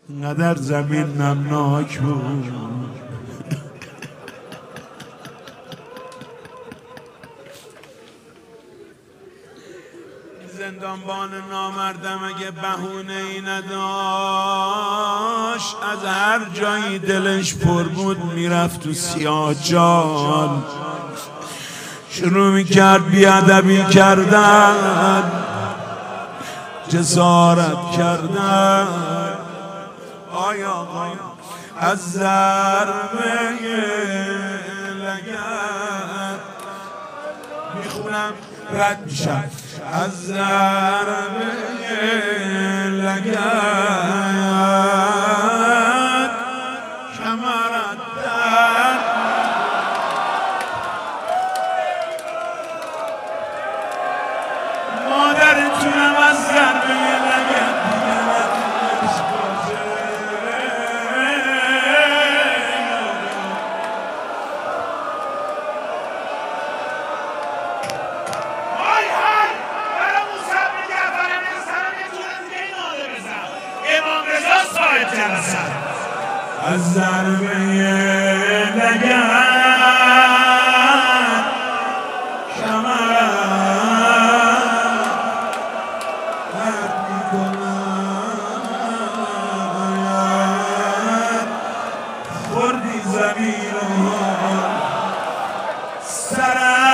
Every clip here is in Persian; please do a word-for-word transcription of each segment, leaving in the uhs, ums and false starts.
اینقدر زمین نمناک بود زندانبان نامردم اگه بهونه ای نداشت از هر جایی دلش پر بود میرفت تو سیاه جان شروع میکرد بیادبی کردن جسارت کردن آیا آقا از ضربه لگد میخونم رد میشم از ضربه لگد کمرت در مادرتونم از ضربه لگد از ضربه لگد کمرت رد میکند خوردی زمین سرت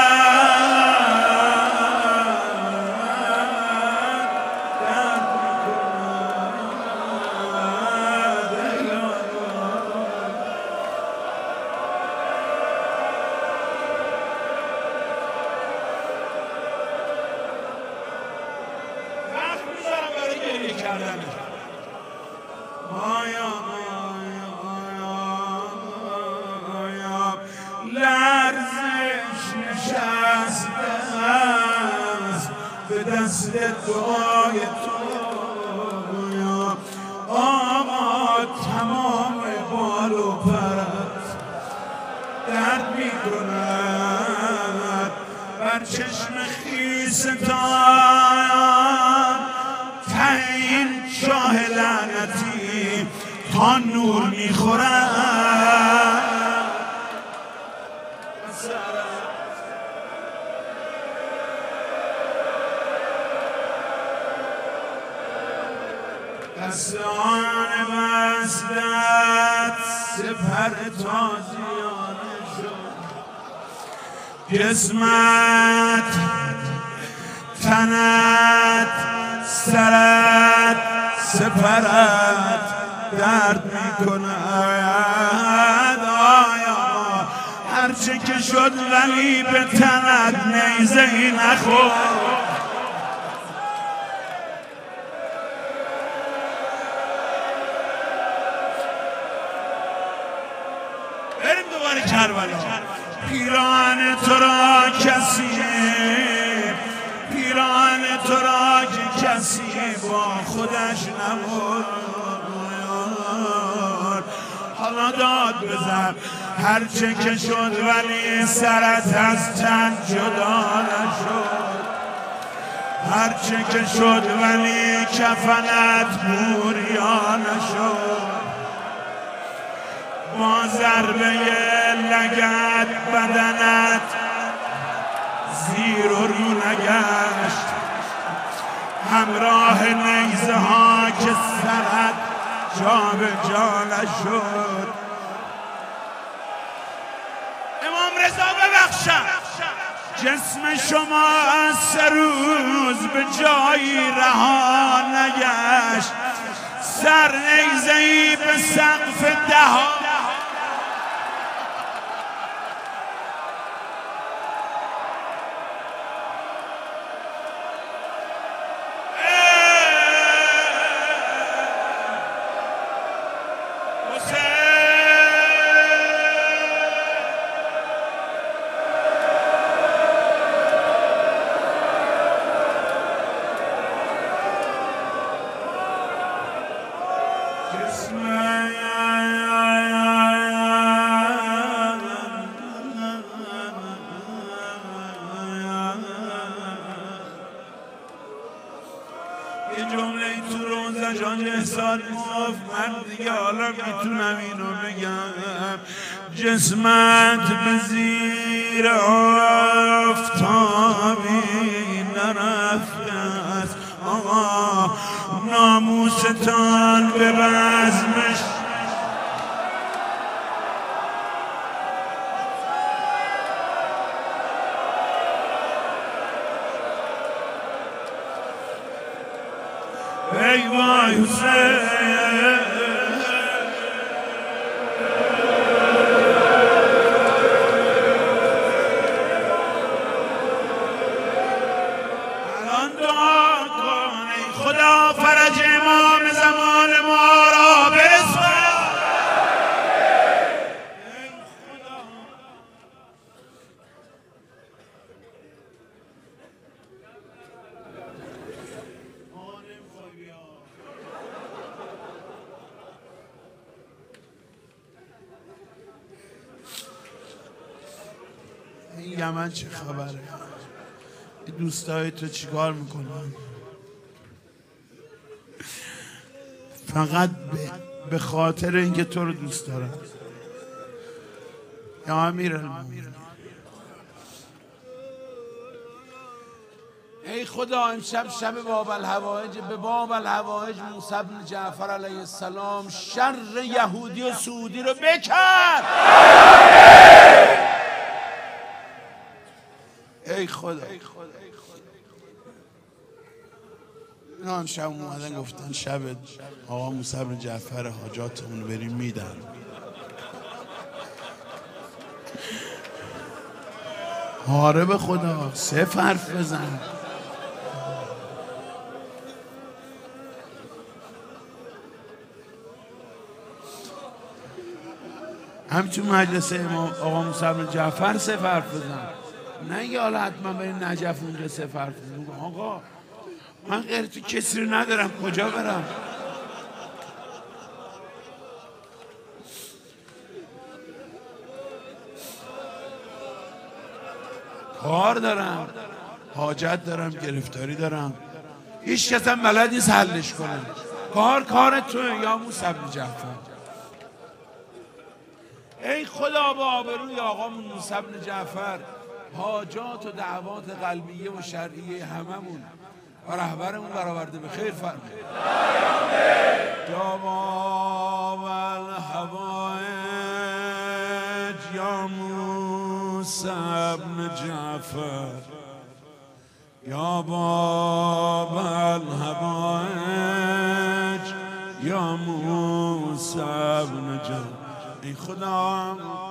لرزش نشسته است به دست دعای تو آقا تمام بال و پرت درد می کند بر چشم خیستان ته این شاه لعنتی تا نور می خورد دستان بستت سپر تازیانه شد جسمت تنت سرت سپرت درد میکند آیا هرچه که شد ولی به تنت نیزه ای نخورد کربلا پیران تو را کسی پیران تو را که کسی با خودش نبود حالا داد بزن هرچه که شد ولی سرت از تن جدا نشد هرچه که شد ولی کفنت بوریا نشد با ضربه لگد بدنت زیر و رو نگشت همراه نیزه ها که سرت جا به جا نشد امام رضا ببخشم جسم شما سه روز به جایی رها نگشت سر نیزه‌ای به سقف دهان یه جمله تو روزه جان حاج احسان گفت من دیگه حالا میتونم اینو بگم، جسمت به زیر آفتابی نرفته است، آقا ناموستان به بزمش ای وای حسین. الان دعا کن ای خدا فرج امام زمان ما را برسان. این یمن چه خبره؟ این دوستای تو چیکار میکنن؟ فقط به خاطر اینکه تو رو دوست دارن. یا امیرالمومنین ای خدا امشب شب باب الهوایج، به باب الهوایج موسی بن جعفر علیه السلام شر یهودی و سعودی رو بکن. ای خدا اینا هم شب اومدن گفتن شب آقا موسی بن جعفر حاجاتمون رو بریم میدن. آره به خدا صفر حرف بزن. هم تو مجلس امام آقا موسی بن جعفر صفر حرف بزن، نه یه حالا حتما بریم نجف اونجا صفر حرف بزن. آقا من غیر تو کسی رو ندارم، کجا برم؟ کار دارم، حاجت دارم، گرفتاری دارم، هیچ کس هم بلد نیست حلش کنه. کار کار توه یا موسی بن جعفر. ای خدا با آبروی آقا موسی بن جعفر حاجات و دعوات قلبیه و شرعیه هممون و رهبرمون برآورده به خیر فرمایید. یا باب الهوایج یا موسی بن جعفر، یا باب الهوایج یا موسی بن جعفر. ای خدا